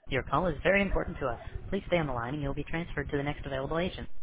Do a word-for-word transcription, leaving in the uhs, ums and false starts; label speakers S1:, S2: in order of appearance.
S1: Your call is very important to us. Please stay on the line and you'll be transferred to the next available agent.